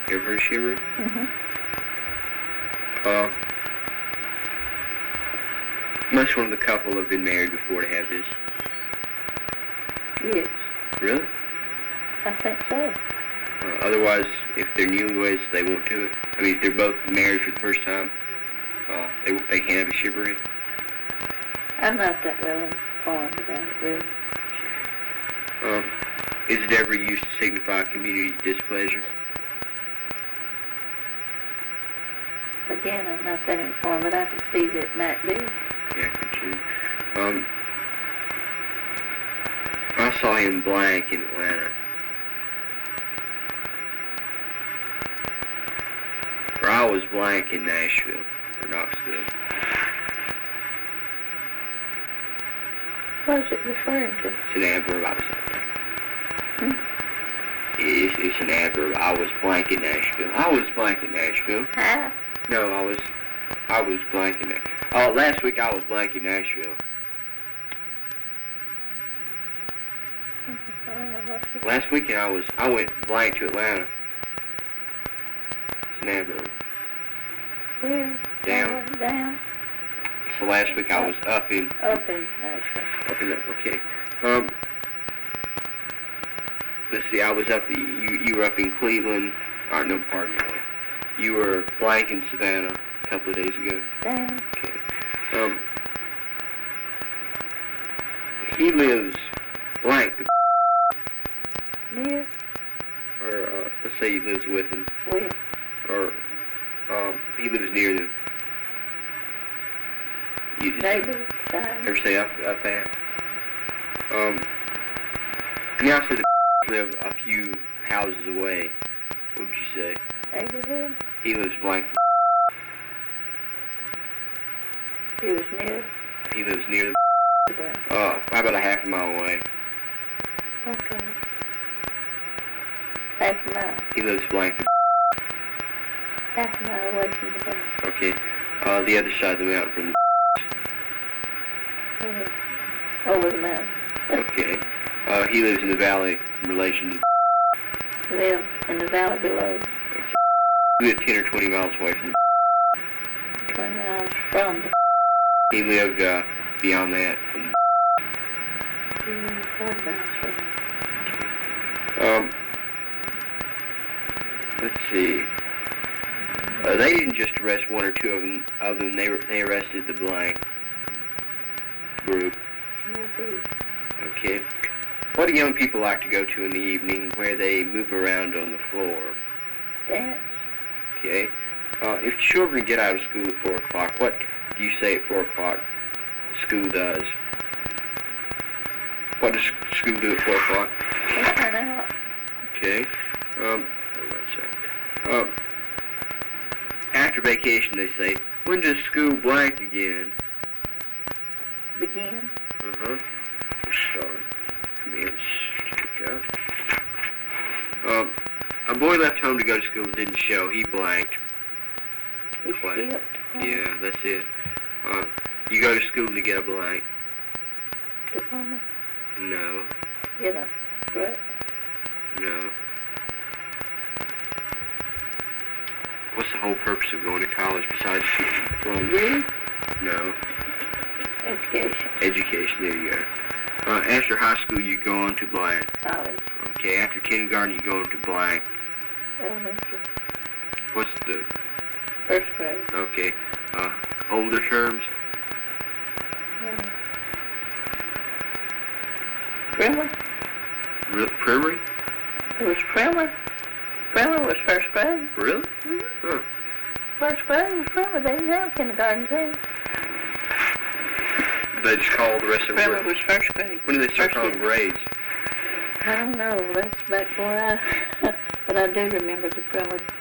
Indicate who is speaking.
Speaker 1: You ever heard of chivalry?
Speaker 2: Mm-hmm.
Speaker 1: Must one of the couple have been married before to have this.
Speaker 2: Yes,
Speaker 1: Really?
Speaker 2: I think so.
Speaker 1: Otherwise, if they're newlyweds, they won't do it. I mean, if they're both married for the first time, they can't have a chivalry.
Speaker 2: I'm not that well informed about it, really.
Speaker 1: Is it ever used to signify community displeasure?
Speaker 2: Again, I'm not that informed, but I can see that it might be.
Speaker 1: Yeah, could you? I saw him blank in Atlanta. Or I was blank in Nashville, or Knoxville.
Speaker 2: What is it referring to?
Speaker 1: It's an adverb. I was.
Speaker 2: Hmm?
Speaker 1: It's an adverb. I was blank in Nashville. I was blank in Nashville.
Speaker 2: Huh?
Speaker 1: No, I was blank in Nashville. Oh, last week I was blank in Nashville. Last weekend I went blank to Atlanta. It's an adverb.
Speaker 2: Where?
Speaker 1: Down.
Speaker 2: Down.
Speaker 1: So last week I was up in
Speaker 2: Nashville.
Speaker 1: Okay. Let's see. I was up. You were up in Cleveland. Or no, pardon me. You were blank in Savannah a couple of days ago.
Speaker 2: Down.
Speaker 1: Okay. He lives blank.
Speaker 2: Near.
Speaker 1: Or let's say he lives with him.
Speaker 2: Where?
Speaker 1: Or he lives near them.
Speaker 2: Neighbor. Side.
Speaker 1: Ever say up there? Yeah, I said the live a few houses away. What would you say?
Speaker 2: Neighborhood.
Speaker 1: He lives blank.
Speaker 2: He was near.
Speaker 1: He lives near the.
Speaker 2: Where?
Speaker 1: About a half a mile away.
Speaker 2: Okay. Half a mile.
Speaker 1: He lives blank.
Speaker 2: Half a mile away from the bar.
Speaker 1: Okay. The other side of the mountain from.
Speaker 2: Over the mountain.
Speaker 1: Okay. He lives in the valley in relation to.
Speaker 2: Live in the valley below.
Speaker 1: He lived 10 or 20 miles away from.
Speaker 2: 20 miles from the.
Speaker 1: He lived beyond that. From
Speaker 2: 40 miles from
Speaker 1: let's see. They didn't just arrest one or two of them. They arrested the blank group. Okay. What do young people like to go to in the evening where they move around on the floor?
Speaker 2: Dance.
Speaker 1: Okay. If children get out of school at 4 o'clock, what do you say at 4 o'clock school does? What does school do at 4 o'clock?
Speaker 2: They turn out.
Speaker 1: Okay. After vacation, they say, when does school blank again?
Speaker 2: Begin.
Speaker 1: Start. A boy left home to go to school and didn't show. He blanked.
Speaker 2: He skipped.
Speaker 1: Yeah, that's it. You go to school to get a blank.
Speaker 2: Diploma.
Speaker 1: No.
Speaker 2: Get a grade.
Speaker 1: No. What's the whole purpose of going to college besides diploma?
Speaker 2: Read.
Speaker 1: No.
Speaker 2: Education.
Speaker 1: Education, there you go. After high school, you go on to blank.
Speaker 2: College.
Speaker 1: Okay, after kindergarten, you go on to blank.
Speaker 2: Elementary.
Speaker 1: What's the...
Speaker 2: First grade.
Speaker 1: Okay. Older terms?
Speaker 2: Primer.
Speaker 1: Primary?
Speaker 2: It was primer. Primer was first grade.
Speaker 1: Really?
Speaker 2: Mm-hmm.
Speaker 1: Huh.
Speaker 2: First grade was primer. They didn't have kindergarten then.
Speaker 1: They just call the rest of
Speaker 2: Primer
Speaker 1: them...
Speaker 2: was first grade.
Speaker 1: When did they start calling grades?
Speaker 2: I don't know. That's back where but I do remember the primer